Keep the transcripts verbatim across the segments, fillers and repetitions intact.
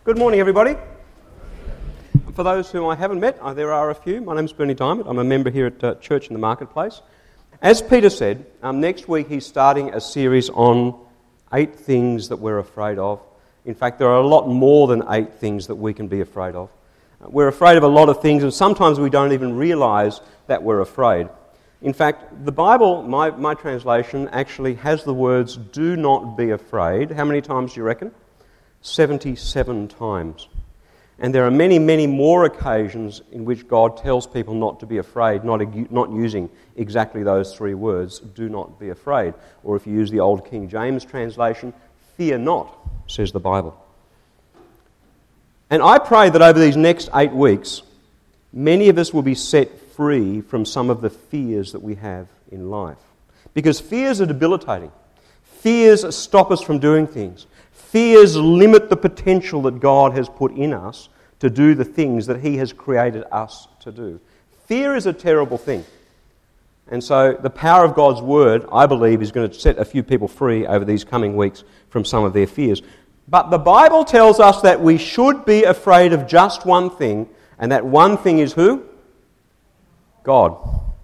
Good morning, everybody. For those whom I haven't met, uh, there are a few. My name's Bernie Diamond. I'm a member here at uh, Church in the Marketplace. As Peter said, um, next week he's starting a series on eight things that we're afraid of. In fact, there are a lot more than eight things that we can be afraid of. Uh, we're afraid of a lot of things, and sometimes we don't even realise that we're afraid. In fact, the Bible, my, my translation, actually has the words, "do not be afraid." How many times do you reckon? seventy-seven times. And there are many, many more occasions in which God tells people not to be afraid, not, not using exactly those three words, "do not be afraid." Or if you use the old King James translation, "fear not," says the Bible. And I pray that over these next eight weeks, many of us will be set free from some of the fears that we have in life. Because fears are debilitating. Fears stop us from doing things. Fears limit the potential that God has put in us to do the things that He has created us to do. Fear is a terrible thing. And so the power of God's Word, I believe, is going to set a few people free over these coming weeks from some of their fears. But the Bible tells us that we should be afraid of just one thing, and that one thing is who? God.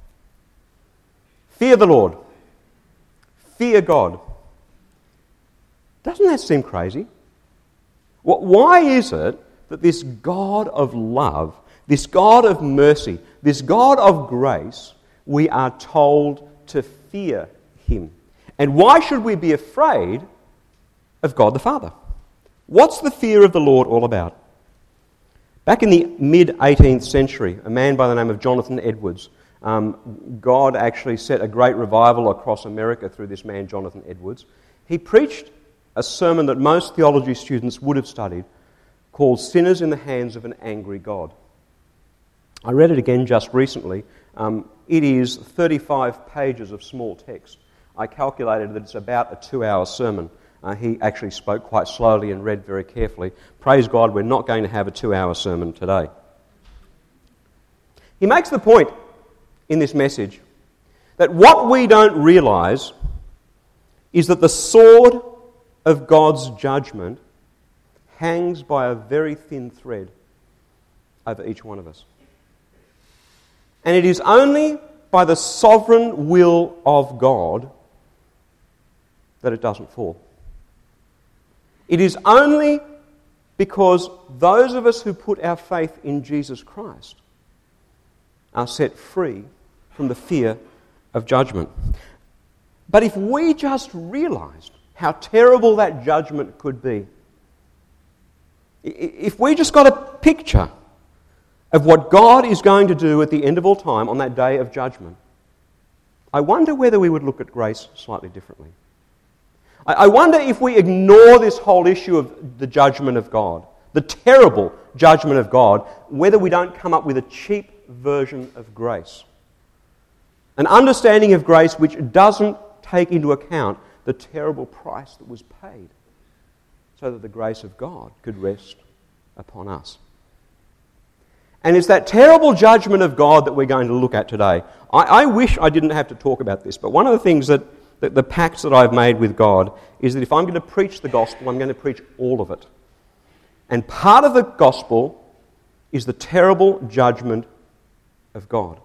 Fear the Lord. Fear God. Doesn't that seem crazy? Why is it that this God of love, this God of mercy, this God of grace, we are told to fear Him? And why should we be afraid of God the Father? What's the fear of the Lord all about? Back in the mid-eighteenth century, a man by the name of Jonathan Edwards, um, God actually set a great revival across America through this man, Jonathan Edwards. He preached a sermon that most theology students would have studied, called "Sinners in the Hands of an Angry God." I read it again just recently. Um, it is thirty-five pages of small text. I calculated that it's about a two-hour sermon. Uh, he actually spoke quite slowly and read very carefully. Praise God, we're not going to have a two-hour sermon today. He makes the point in this message that what we don't realise is that the sword of God's judgment hangs by a very thin thread over each one of us. And it is only by the sovereign will of God that it doesn't fall. It is only because those of us who put our faith in Jesus Christ are set free from the fear of judgment. But if we just realised how terrible that judgment could be, if we just got a picture of what God is going to do at the end of all time on that day of judgment, I wonder whether we would look at grace slightly differently. I wonder if we ignore this whole issue of the judgment of God, the terrible judgment of God, whether we don't come up with a cheap version of grace. An understanding of grace which doesn't take into account the terrible price that was paid so that the grace of God could rest upon us. And it's that terrible judgment of God that we're going to look at today. I, I wish I didn't have to talk about this, but one of the things that, that the pacts that I've made with God is that if I'm going to preach the gospel, I'm going to preach all of it. And part of the gospel is the terrible judgment of God.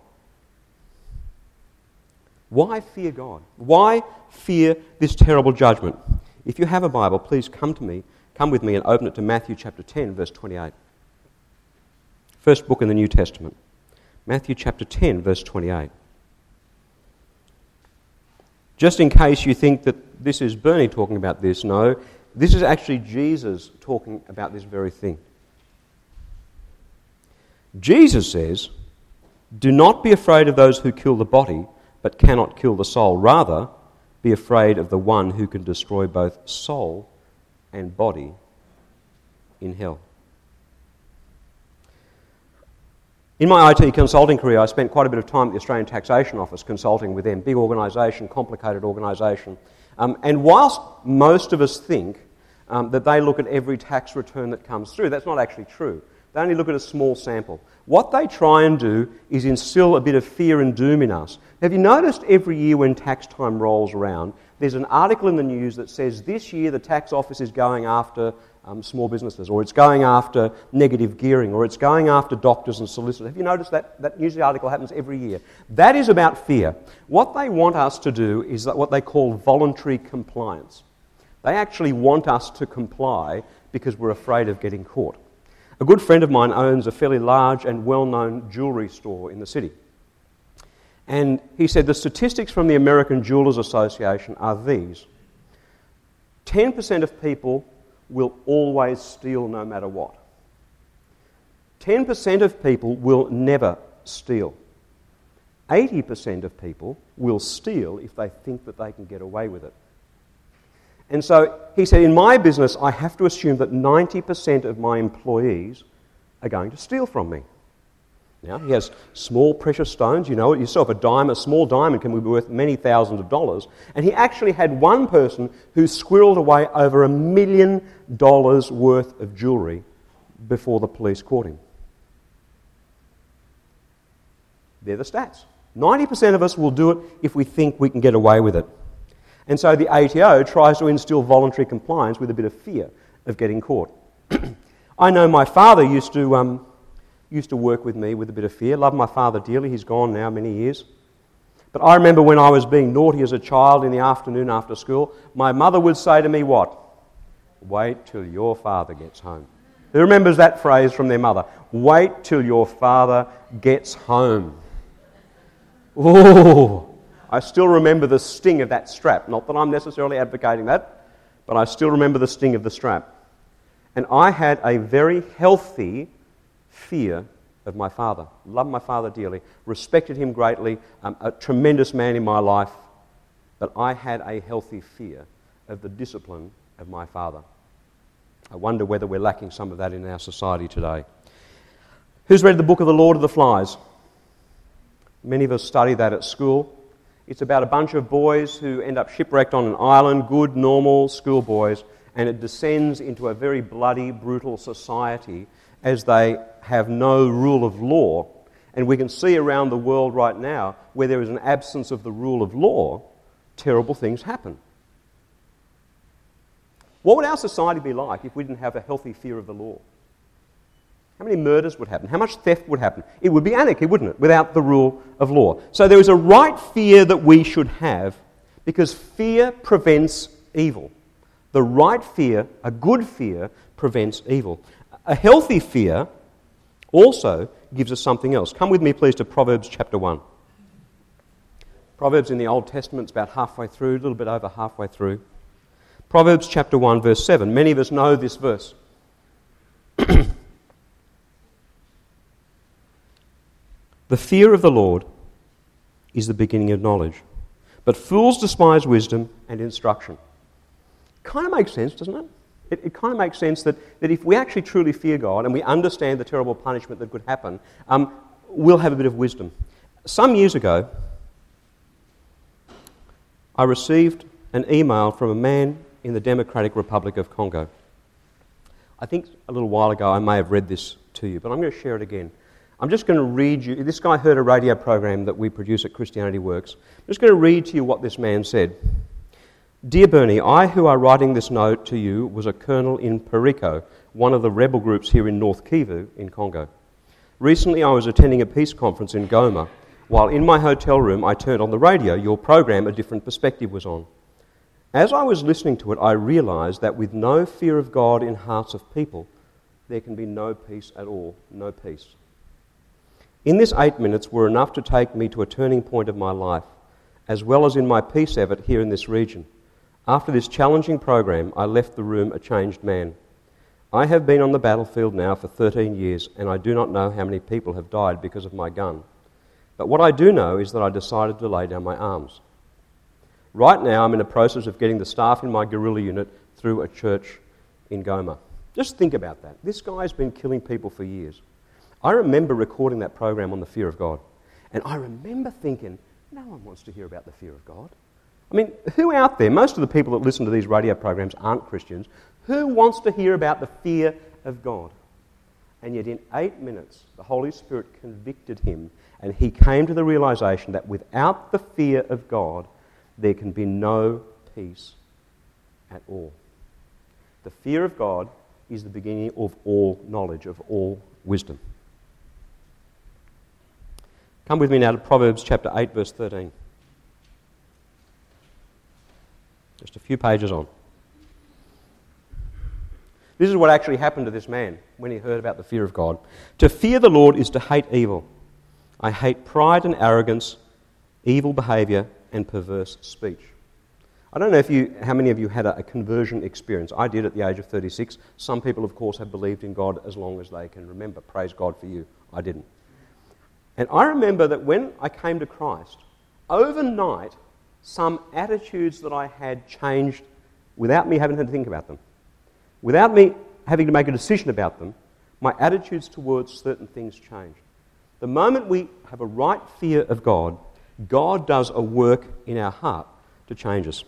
Why fear God? Why fear this terrible judgment? If you have a Bible, please come to me, come with me and open it to Matthew chapter ten, verse twenty-eight. First book in the New Testament. Matthew chapter ten, verse twenty-eight. Just in case you think that this is Bernie talking about this, no, this is actually Jesus talking about this very thing. Jesus says, "Do not be afraid of those who kill the body, but cannot kill the soul. Rather, be afraid of the one who can destroy both soul and body in hell." In my I T consulting career, I spent quite a bit of time at the Australian Taxation Office consulting with them. Big organisation, complicated organisation. Um, and whilst most of us think um, that they look at every tax return that comes through, that's not actually true. They only look at a small sample. What they try and do is instill a bit of fear and doom in us. Have you noticed every year when tax time rolls around, there's an article in the news that says this year the tax office is going after um, small businesses, or it's going after negative gearing, or it's going after doctors and solicitors. Have you noticed that? That news article happens every year. That is about fear. What they want us to do is that what they call voluntary compliance. They actually want us to comply because we're afraid of getting caught. A good friend of mine owns a fairly large and well-known jewellery store in the city. And he said the statistics from the American Jewellers Association are these. ten percent of people will always steal no matter what. ten percent of people will never steal. eighty percent of people will steal if they think that they can get away with it. And so he said, in my business, I have to assume that ninety percent of my employees are going to steal from me. Now, he has small precious stones. You know it yourself, a diamond, a small diamond can be worth many thousands of dollars. And he actually had one person who squirreled away over a million dollars worth of jewellery before the police caught him. They're the stats. ninety percent of us will do it if we think we can get away with it. And so the A T O tries to instill voluntary compliance with a bit of fear of getting caught. I know my father used to um, used to work with me with a bit of fear. Love my father dearly. He's gone now many years. But I remember when I was being naughty as a child in the afternoon after school, my mother would say to me what? Wait till your father gets home. Who remembers that phrase from their mother? Wait till your father gets home. Ooh! I still remember the sting of that strap. Not that I'm necessarily advocating that, but I still remember the sting of the strap. And I had a very healthy fear of my father. Loved my father dearly, respected him greatly, um, a tremendous man in my life, but I had a healthy fear of the discipline of my father. I wonder whether we're lacking some of that in our society today. Who's read the book of The Lord of the Flies? Many of us study that at school. It's about a bunch of boys who end up shipwrecked on an island, good, normal schoolboys, and it descends into a very bloody, brutal society as they have no rule of law. And we can see around the world right now, where there is an absence of the rule of law, terrible things happen. What would our society be like if we didn't have a healthy fear of the law? How many murders would happen? How much theft would happen? It would be anarchy, wouldn't it, without the rule of law? So there is a right fear that we should have because fear prevents evil. The right fear, a good fear, prevents evil. A healthy fear also gives us something else. Come with me, please, to Proverbs chapter one. Proverbs in the Old Testament is about halfway through, a little bit over halfway through. Proverbs chapter one, verse seven. Many of us know this verse. The fear of the Lord is the beginning of knowledge, but fools despise wisdom and instruction. Kind of makes sense, doesn't it? It, it kind of makes sense that, that if we actually truly fear God and we understand the terrible punishment that could happen, um, we'll have a bit of wisdom. Some years ago, I received an email from a man in the Democratic Republic of Congo. I think a little while ago I may have read this to you, but I'm going to share it again. I'm just going to read you, this guy heard a radio program that we produce at Christianity Works. I'm just going to read to you what this man said. Dear Bernie, I who are writing this note to you was a colonel in Perico, one of the rebel groups here in North Kivu in Congo. Recently I was attending a peace conference in Goma. While in my hotel room I turned on the radio. Your program, A Different Perspective, was on. As I was listening to it, I realised that with no fear of God in hearts of people, there can be no peace at all, no peace. In this eight minutes were enough to take me to a turning point of my life, as well as in my peace effort here in this region. After this challenging program, I left the room a changed man. I have been on the battlefield now for thirteen years, and I do not know how many people have died because of my gun. But what I do know is that I decided to lay down my arms. Right now, I'm in the process of getting the staff in my guerrilla unit through a church in Goma. Just think about that. This guy's been killing people for years. I remember recording that program on the fear of God. And I remember thinking, no one wants to hear about the fear of God. I mean, who out there, most of the people that listen to these radio programs aren't Christians, who wants to hear about the fear of God? And yet in eight minutes, the Holy Spirit convicted him and he came to the realisation that without the fear of God, there can be no peace at all. The fear of God is the beginning of all knowledge, of all wisdom. Come with me now to Proverbs chapter eight, verse thirteen. Just a few pages on. This is what actually happened to this man when he heard about the fear of God. To fear the Lord is to hate evil. I hate pride and arrogance, evil behaviour and perverse speech. I don't know if you, how many of you had a, a conversion experience. I did at the age of thirty-six. Some people, of course, have believed in God as long as they can remember. Praise God for you. I didn't. And I remember that when I came to Christ, overnight, some attitudes that I had changed without me having to think about them. Without me having to make a decision about them, my attitudes towards certain things changed. The moment we have a right fear of God, God does a work in our heart to change us.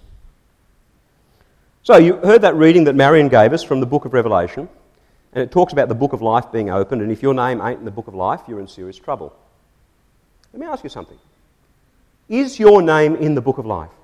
So you heard that reading that Marion gave us from the book of Revelation, and it talks about the book of life being opened, and if your name ain't in the book of life, you're in serious trouble. Let me ask you something. Is your name in the book of life?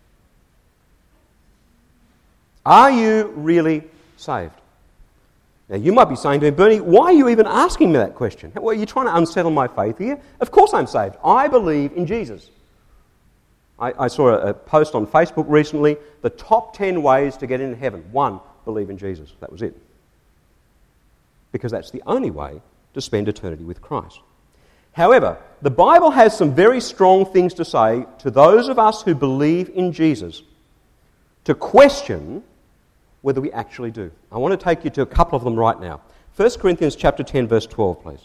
Are you really saved? Now, you might be saying to me, Bernie, why are you even asking me that question? Well, are you trying to unsettle my faith here? Of course I'm saved. I believe in Jesus. I, I saw a, a post on Facebook recently, the top ten ways to get into heaven. One, believe in Jesus. That was it. Because that's the only way to spend eternity with Christ. However, the Bible has some very strong things to say to those of us who believe in Jesus to question whether we actually do. I want to take you to a couple of them right now. First Corinthians chapter ten, verse twelve, please.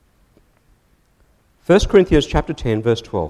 First Corinthians chapter ten, verse twelve.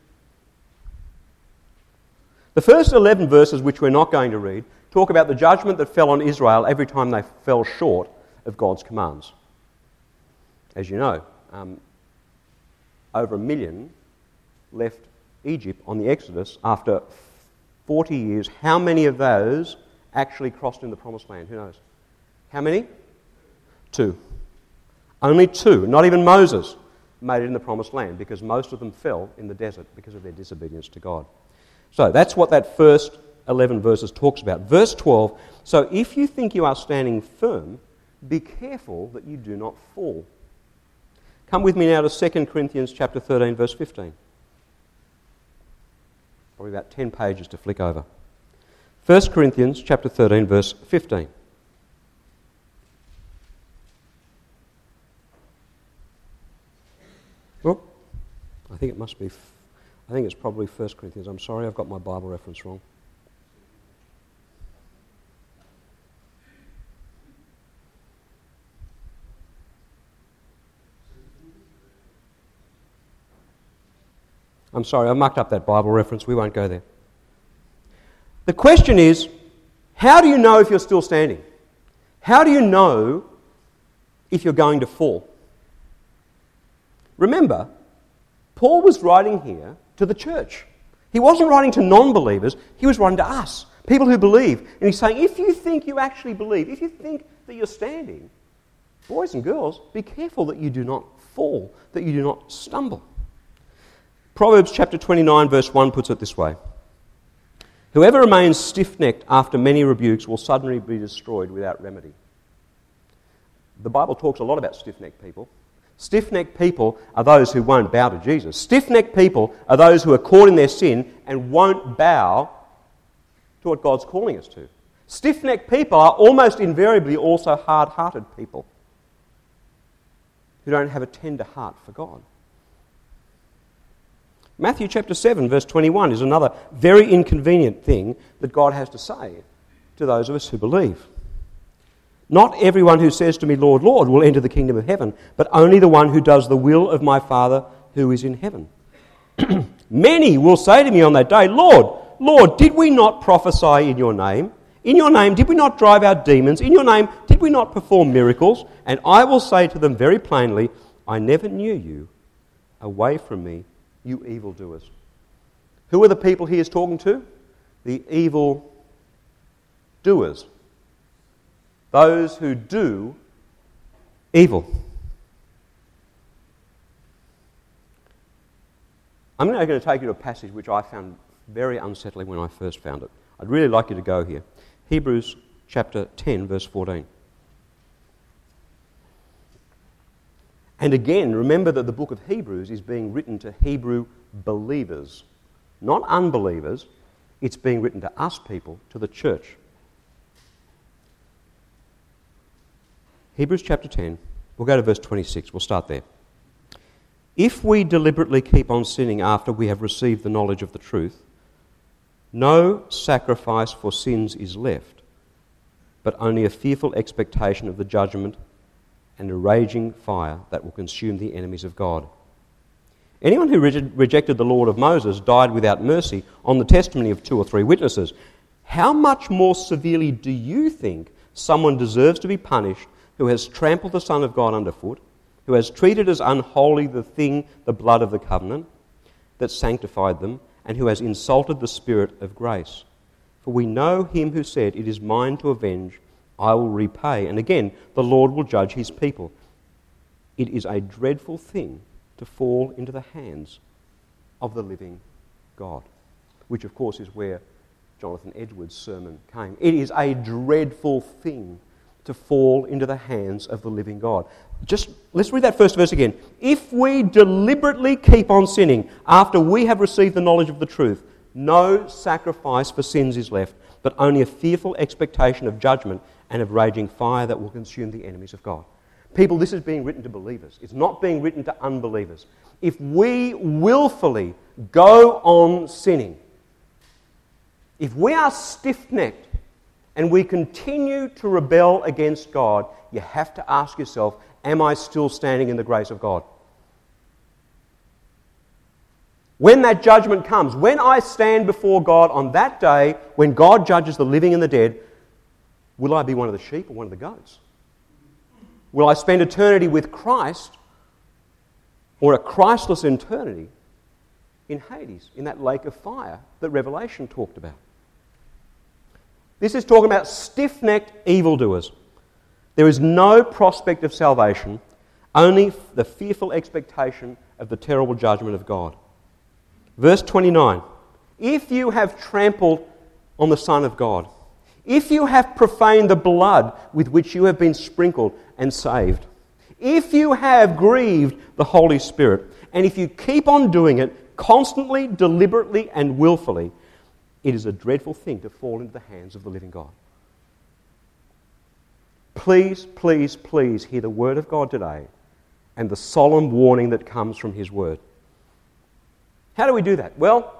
The first eleven verses, which we're not going to read, talk about the judgment that fell on Israel every time they fell short of God's commands. As you know, um, over a million left Egypt on the Exodus after forty years. How many of those actually crossed in the promised land? Who knows? How many? Two. Only two. Not even Moses made it in the promised land because most of them fell in the desert because of their disobedience to God. So that's what that first eleven verses talks about. Verse twelve, so if you think you are standing firm, be careful that you do not fall. Come with me now to Second Corinthians chapter thirteen, verse fifteen. Probably about ten pages to flick over. First Corinthians chapter thirteen, verse fifteen. Oh, I think it must be, I think it's probably First Corinthians. I'm sorry, I've got my Bible reference wrong. I'm sorry, I mucked up that Bible reference. We won't go there. The question is, how do you know if you're still standing? How do you know if you're going to fall? Remember, Paul was writing here to the church. He wasn't writing to non-believers, he was writing to us, people who believe. And he's saying, if you think you actually believe, if you think that you're standing, boys and girls, be careful that you do not fall, that you do not stumble. Proverbs chapter twenty-nine, verse one puts it this way. Whoever remains stiff-necked after many rebukes will suddenly be destroyed without remedy. The Bible talks a lot about stiff-necked people. Stiff-necked people are those who won't bow to Jesus. Stiff-necked people are those who are caught in their sin and won't bow to what God's calling us to. Stiff-necked people are almost invariably also hard-hearted people who don't have a tender heart for God. Matthew chapter seven, verse twenty-one is another very inconvenient thing that God has to say to those of us who believe. Not everyone who says to me, Lord, Lord, will enter the kingdom of heaven, but only the one who does the will of my Father who is in heaven. Many will say to me on that day, Lord, Lord, did we not prophesy in your name? In your name did we not drive out demons? In your name did we not perform miracles? And I will say to them very plainly, I never knew you. Away from me, you evildoers. Who are the people he is talking to? The evil doers. Those who do evil. I'm now going to take you to a passage which I found very unsettling when I first found it. I'd really like you to go here. Hebrews chapter ten, verse fourteen. And again, remember that the book of Hebrews is being written to Hebrew believers, not unbelievers. It's being written to us people, to the church. Hebrews chapter ten, we'll go to verse twenty-six, we'll start there. If we deliberately keep on sinning after we have received the knowledge of the truth, no sacrifice for sins is left, but only a fearful expectation of the judgment and a raging fire that will consume the enemies of God. Anyone who re- rejected the law of Moses died without mercy on the testimony of two or three witnesses. How much more severely do you think someone deserves to be punished who has trampled the Son of God underfoot, who has treated as unholy the thing, the blood of the covenant that sanctified them, and who has insulted the Spirit of grace? For we know him who said, "It is mine to avenge, I will repay." And again, the Lord will judge his people. It is a dreadful thing to fall into the hands of the living God. Which, of course, is where Jonathan Edwards' sermon came. It is a dreadful thing to fall into the hands of the living God. Just, let's read that first verse again. If we deliberately keep on sinning after we have received the knowledge of the truth, no sacrifice for sins is left, but only a fearful expectation of judgment and of raging fire that will consume the enemies of God. People, this is being written to believers. It's not being written to unbelievers. If we willfully go on sinning, if we are stiff-necked and we continue to rebel against God, you have to ask yourself, am I still standing in the grace of God? When that judgment comes, when I stand before God on that day, when God judges the living and the dead, will I be one of the sheep or one of the goats? Will I spend eternity with Christ or a Christless eternity in Hades, in that lake of fire that Revelation talked about? This is talking about stiff-necked evildoers. There is no prospect of salvation, only the fearful expectation of the terrible judgment of God. Verse twenty-nine, if you have trampled on the Son of God, if you have profaned the blood with which you have been sprinkled and saved, if you have grieved the Holy Spirit, and if you keep on doing it constantly, deliberately, and willfully, it is a dreadful thing to fall into the hands of the living God. Please, please, please hear the word of God today and the solemn warning that comes from his word. How do we do that? Well,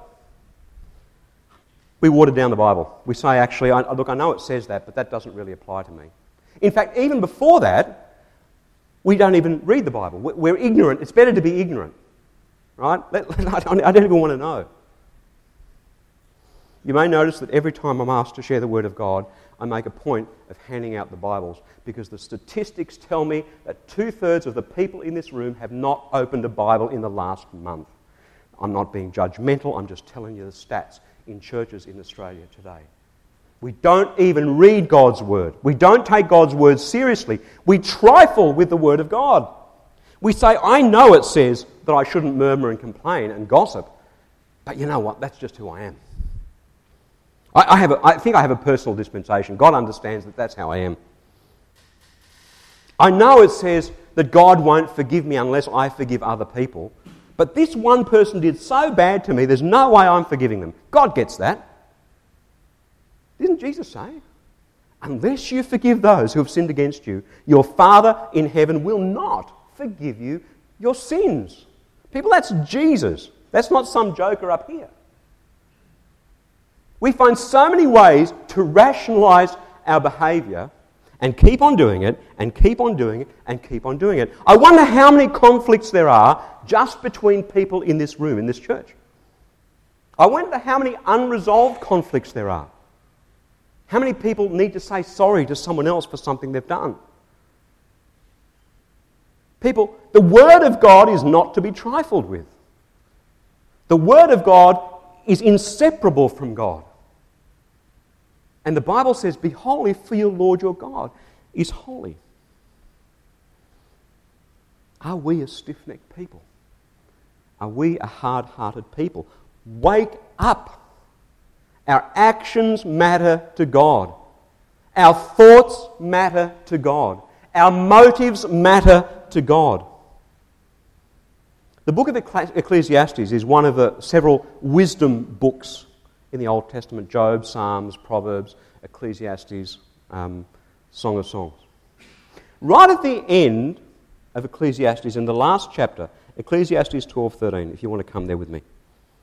we water down the Bible. We say, actually, I, look, I know it says that, but that doesn't really apply to me. In fact, even before that, we don't even read the Bible. We're ignorant. It's better to be ignorant, right? I don't even want to know. You may notice that every time I'm asked to share the Word of God, I make a point of handing out the Bibles because the statistics tell me that two-thirds of the people in this room have not opened a Bible in the last month. I'm not being judgmental, I'm just telling you the stats in churches in Australia today. We don't even read God's Word. We don't take God's Word seriously. We trifle with the Word of God. We say, I know it says that I shouldn't murmur and complain and gossip, but you know what? That's just who I am. I, I, have a, I think I have a personal dispensation. God understands that that's how I am. I know it says that God won't forgive me unless I forgive other people, but this one person did so bad to me, there's no way I'm forgiving them. God gets that. Didn't Jesus say? Unless you forgive those who have sinned against you, your Father in heaven will not forgive you your sins. People, that's Jesus. That's not some joker up here. We find so many ways to rationalise our behaviour and keep on doing it, and keep on doing it, and keep on doing it. I wonder how many conflicts there are just between people in this room, in this church. I wonder how many unresolved conflicts there are. How many people need to say sorry to someone else for something they've done? People, the Word of God is not to be trifled with. The Word of God is inseparable from God. And the Bible says, be holy for your Lord your God is holy. Are we a stiff-necked people? Are we a hard-hearted people? Wake up. Our actions matter to God. Our thoughts matter to God. Our motives matter to God. The book of Ecclesiastes is one of the several wisdom books in the Old Testament: Job, Psalms, Proverbs, Ecclesiastes, um, Song of Songs. Right at the end of Ecclesiastes, in the last chapter, Ecclesiastes twelve thirteen, if you want to come there with me,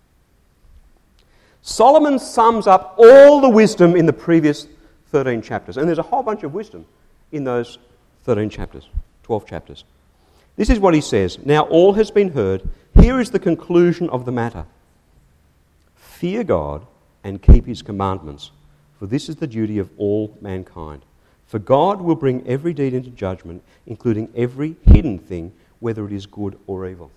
Solomon sums up all the wisdom in the previous thirteen chapters. And there's a whole bunch of wisdom in those thirteen chapters, twelve chapters. This is what he says: "Now all has been heard. Here is the conclusion of the matter. Fear God and keep his commandments, for this is the duty of all mankind. For God will bring every deed into judgment, including every hidden thing, whether it is good or evil."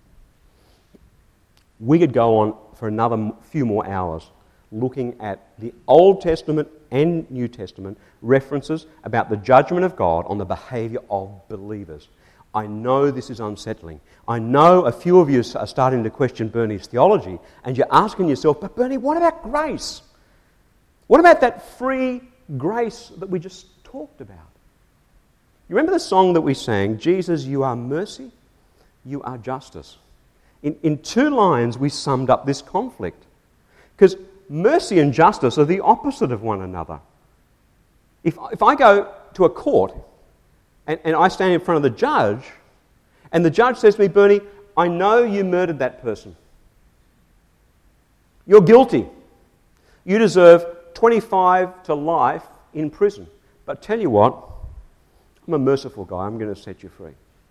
We could go on for another few more hours looking at the Old Testament and New Testament references about the judgment of God on the behaviour of believers. I know this is unsettling. I know a few of you are starting to question Bernie's theology, and you're asking yourself, but Bernie, what about grace? What about that free grace that we just talked about? You remember the song that we sang, "Jesus, you are mercy, you are justice"? In, in two lines, we summed up this conflict. Because mercy and justice are the opposite of one another. If, if I go to a court and, and I stand in front of the judge, and the judge says to me, "Bernie, I know you murdered that person. You're guilty. You deserve twenty-five to life in prison. But tell you what, I'm a merciful guy. I'm going to set you free."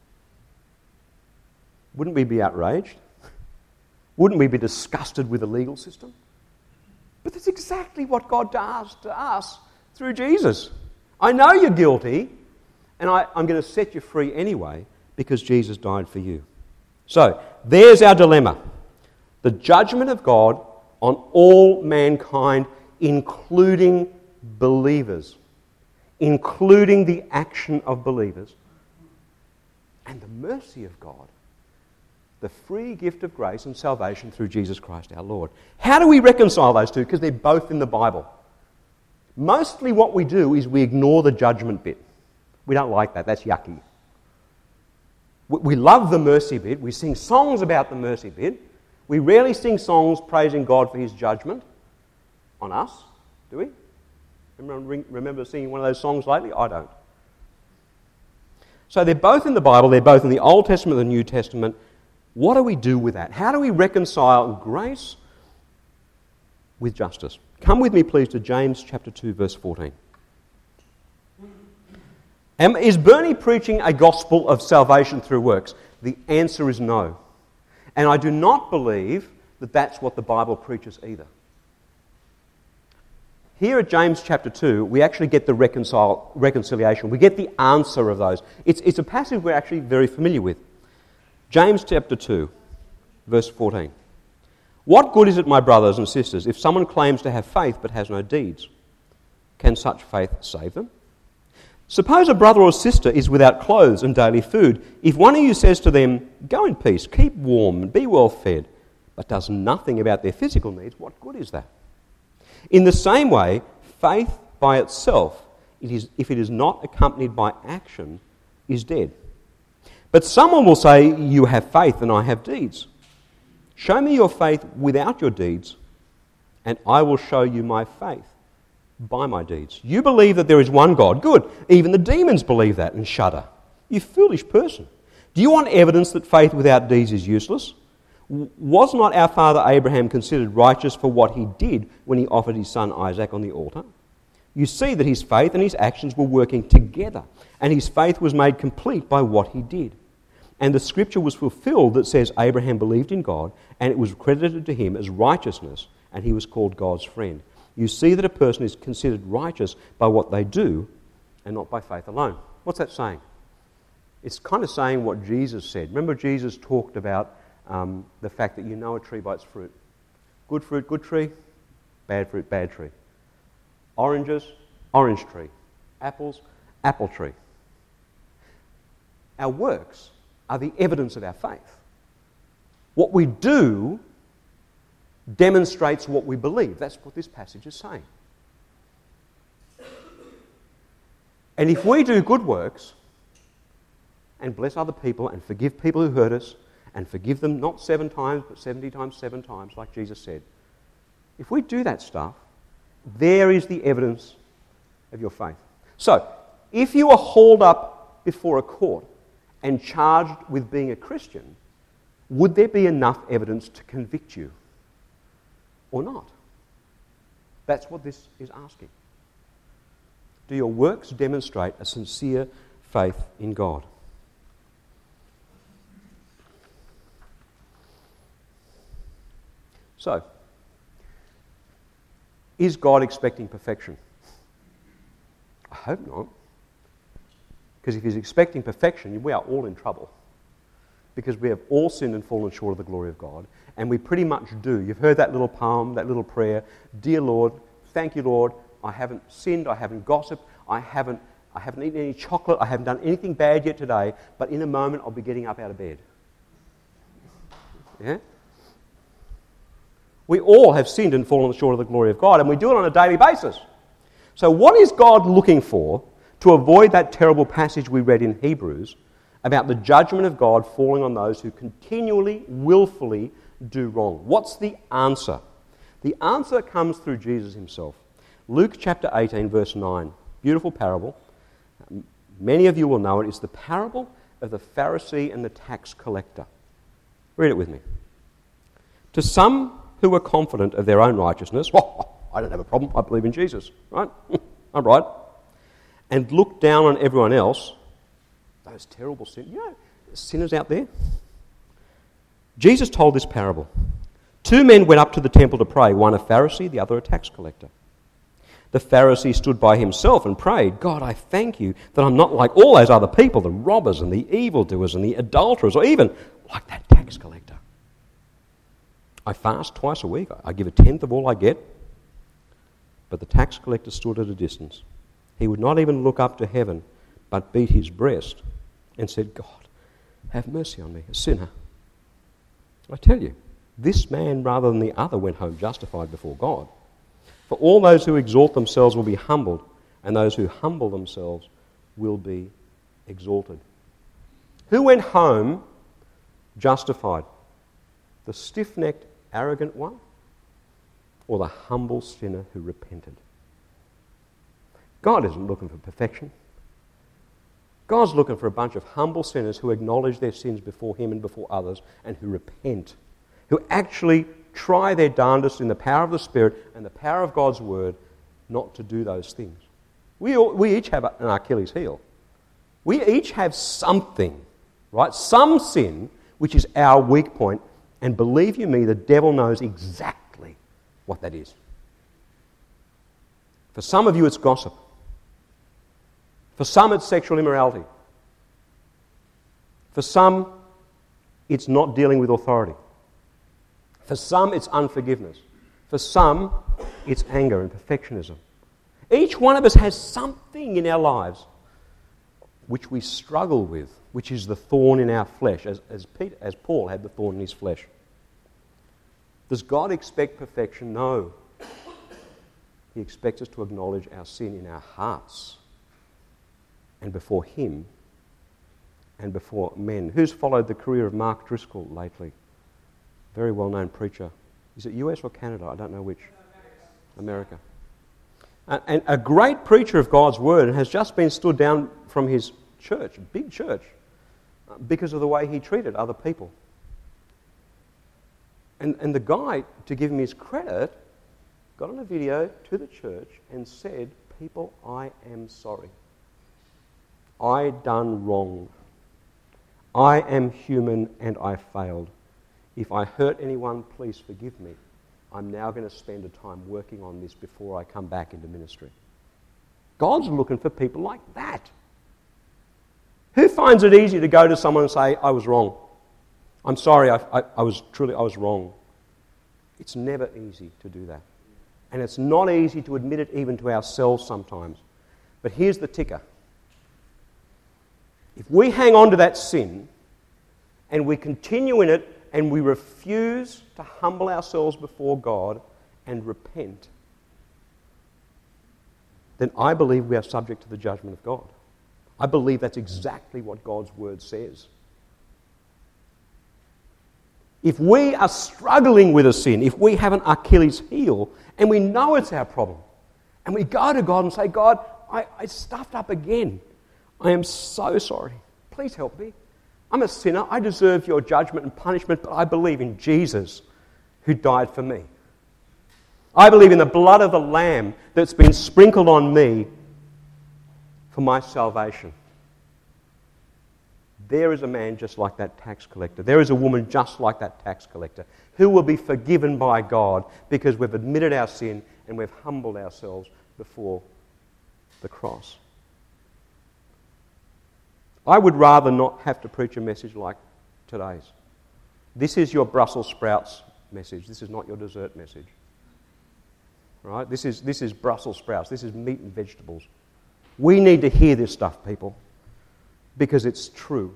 Wouldn't we be outraged? Wouldn't we be disgusted with the legal system? But that's exactly what God does to us through Jesus. I know you're guilty, and I, I'm going to set you free anyway because Jesus died for you. So, there's our dilemma. The judgment of God on all mankind, including believers, including the action of believers, and the mercy of God, the free gift of grace and salvation through Jesus Christ our Lord. How do we reconcile those two? Because they're both in the Bible. Mostly what we do is we ignore the judgment bit. We don't like that. That's yucky. We love the mercy bit. We sing songs about the mercy bit. We rarely sing songs praising God for his judgment on us, do we? Remember, remember singing one of those songs lately? I don't. So they're both in the Bible. They're both in the Old Testament and the New Testament. What do we do with that? How do we reconcile grace with justice? Come with me, please, to James chapter two, verse fourteen. Am, is Bernie preaching a gospel of salvation through works? The answer is no. And I do not believe that that's what the Bible preaches either. Here at James chapter two, we actually get the reconcile, reconciliation. We get the answer of those. It's, it's a passage we're actually very familiar with. James chapter two, verse fourteen. "What good is it, my brothers and sisters, if someone claims to have faith but has no deeds? Can such faith save them? Suppose a brother or sister is without clothes and daily food. If one of you says to them, 'Go in peace, keep warm and be well fed,' but does nothing about their physical needs, what good is that? In the same way, faith by itself, it is, if it is not accompanied by action, is dead. But someone will say, 'You have faith and I have deeds. Show me your faith without your deeds, and I will show you my faith by my deeds. You believe that there is one God. Good. Even the demons believe that and shudder. You foolish person. Do you want evidence that faith without deeds is useless? Was not our father Abraham considered righteous for what he did when he offered his son Isaac on the altar? You see that his faith and his actions were working together, and his faith was made complete by what he did. And the scripture was fulfilled that says Abraham believed in God, and it was credited to him as righteousness, and he was called God's friend. You see that a person is considered righteous by what they do, and not by faith alone." What's that saying? It's kind of saying what Jesus said. Remember, Jesus talked about um, the fact that you know a tree by its fruit. Good fruit, good tree. Bad fruit, bad tree. Oranges, orange tree. Apples, apple tree. Our works are the evidence of our faith. What we do demonstrates what we believe. That's what this passage is saying. And if we do good works and bless other people and forgive people who hurt us and forgive them not seven times, but seventy times seven times, like Jesus said. If we do that stuff, there is the evidence of your faith. So, if you are hauled up before a court and charged with being a Christian, would there be enough evidence to convict you or not? That's what this is asking. Do your works demonstrate a sincere faith in God? So, is God expecting perfection? I hope not. Because if he's expecting perfection, we are all in trouble. Because we have all sinned and fallen short of the glory of God. And we pretty much do. You've heard that little poem, that little prayer. Dear Lord, thank you, Lord. I haven't sinned, I haven't gossiped, I haven't, I haven't eaten any chocolate, I haven't done anything bad yet today, but in a moment I'll be getting up out of bed. Yeah? We all have sinned and fallen short of the glory of God, and we do it on a daily basis. So what is God looking for to avoid that terrible passage we read in Hebrews about the judgment of God falling on those who continually, willfully do wrong? What's the answer? The answer comes through Jesus himself. Luke chapter eighteen, verse nine. Beautiful parable. Many of you will know it. It's the parable of the Pharisee and the tax collector. Read it with me. To some who were confident of their own righteousness, well, I don't have a problem, I believe in Jesus, right? I'm right. And looked down on everyone else, those terrible sinners, you know, sinners out there. Jesus told this parable. Two men went up to the temple to pray, one a Pharisee, the other a tax collector. The Pharisee stood by himself and prayed, God, I thank you that I'm not like all those other people, the robbers and the evildoers and the adulterers, or even like that tax collector. I fast twice a week. I give a tenth of all I get. But the tax collector stood at a distance. He would not even look up to heaven, but beat his breast and said, God, have mercy on me, a sinner. I tell you, this man rather than the other went home justified before God. For all those who exalt themselves will be humbled, and those who humble themselves will be exalted. Who went home justified? The stiff-necked, arrogant one, or the humble sinner who repented? God isn't looking for perfection. God's looking for a bunch of humble sinners who acknowledge their sins before him and before others and who repent, who actually try their darndest in the power of the Spirit and the power of God's Word not to do those things. We, all, we each have an Achilles heel. We each have something, right? Some sin which is our weak point, and believe you me, the devil knows exactly what that is. For some of you it's gossip. For some it's sexual immorality. For some it's not dealing with authority. For some it's unforgiveness. For some it's anger and perfectionism. Each one of us has something in our lives which we struggle with, which is the thorn in our flesh, as, as, Peter, as Paul had the thorn in his flesh. Does God expect perfection? No. He expects us to acknowledge our sin in our hearts and before him and before men. Who's followed the career of Mark Driscoll lately? Very well-known preacher. Is it U S or Canada? I don't know which. America. America. And a great preacher of God's Word, and has just been stood down from his church, big church, because of the way he treated other people. And, and the guy, to give him his credit, got on a video to the church and said, people, I am sorry. I done wrong. I am human and I failed. If I hurt anyone, please forgive me. I'm now going to spend a time working on this before I come back into ministry. God's looking for people like that. Who finds it easy to go to someone and say, I was wrong. I'm sorry, I, I, I was truly, I was wrong. It's never easy to do that. And it's not easy to admit it even to ourselves sometimes. But here's the ticker. If we hang on to that sin and we continue in it and we refuse to humble ourselves before God and repent, then I believe we are subject to the judgment of God. I believe that's exactly what God's Word says. If we are struggling with a sin, if we have an Achilles heel, and we know it's our problem, and we go to God and say, God, I, I stuffed up again. I am so sorry. Please help me. I'm a sinner. I deserve your judgment and punishment, but I believe in Jesus who died for me. I believe in the blood of the Lamb that's been sprinkled on me for my salvation. There is a man just like that tax collector. There is a woman just like that tax collector who will be forgiven by God because we've admitted our sin and we've humbled ourselves before the cross. I would rather not have to preach a message like today's. This is your Brussels sprouts message. This is not your dessert message. Right? This is, this is Brussels sprouts. This is meat and vegetables. We need to hear this stuff, people, because it's true.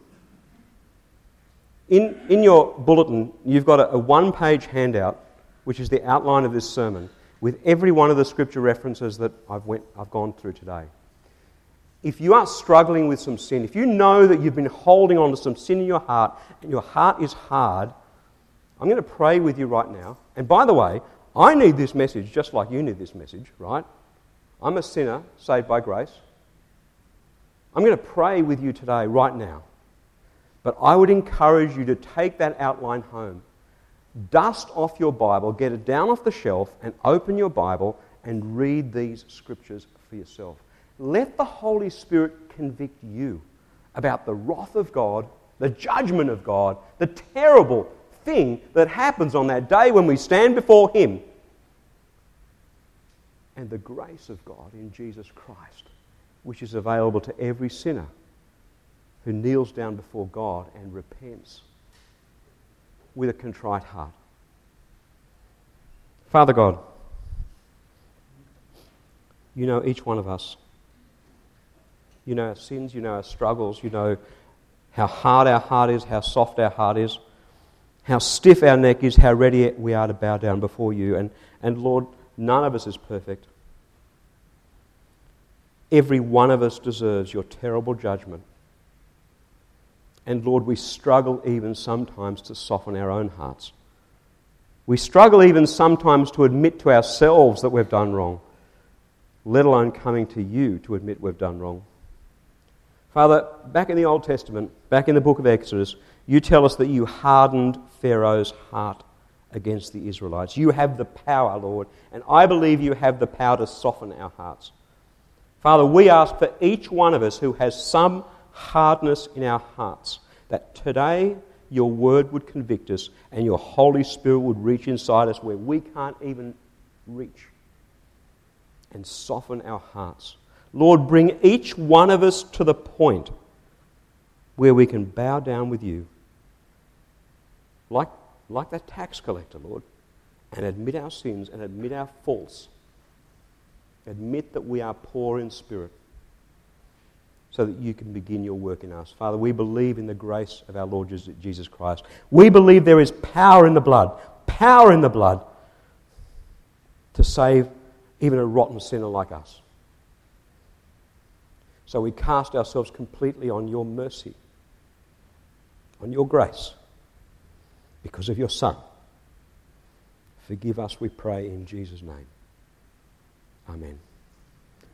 In, in your bulletin, you've got a, a one-page handout, which is the outline of this sermon, with every one of the scripture references that I've, went, I've gone through today. If you are struggling with some sin, if you know that you've been holding on to some sin in your heart, and your heart is hard, I'm going to pray with you right now. And by the way, I need this message just like you need this message, right? I'm a sinner saved by grace. I'm going to pray with you today, right now. But I would encourage you to take that outline home. Dust off your Bible, get it down off the shelf, and open your Bible and read these scriptures for yourself. Let the Holy Spirit convict you about the wrath of God, the judgment of God, the terrible thing that happens on that day when we stand before Him, and the grace of God in Jesus Christ, which is available to every sinner who kneels down before God and repents with a contrite heart. Father God, you know each one of us. You know our sins, you know our struggles, you know how hard our heart is, how soft our heart is, how stiff our neck is, how ready we are to bow down before you. And, and Lord, none of us is perfect. Every one of us deserves your terrible judgment. And Lord, we struggle even sometimes to soften our own hearts. We struggle even sometimes to admit to ourselves that we've done wrong, let alone coming to you to admit we've done wrong. Father, back in the Old Testament, back in the book of Exodus, you tell us that you hardened Pharaoh's heart against the Israelites. You have the power, Lord, and I believe you have the power to soften our hearts. Father, we ask for each one of us who has some hardness in our hearts, that today your word would convict us and your Holy Spirit would reach inside us where we can't even reach and soften our hearts. Lord, bring each one of us to the point where we can bow down with you, like, like that tax collector, Lord, and admit our sins and admit our faults. Admit that we are poor in spirit so that you can begin your work in us. Father, we believe in the grace of our Lord Jesus Christ. We believe there is power in the blood, power in the blood to save even a rotten sinner like us. So we cast ourselves completely on your mercy, on your grace, because of your Son. Forgive us, we pray, in Jesus' name. Amen.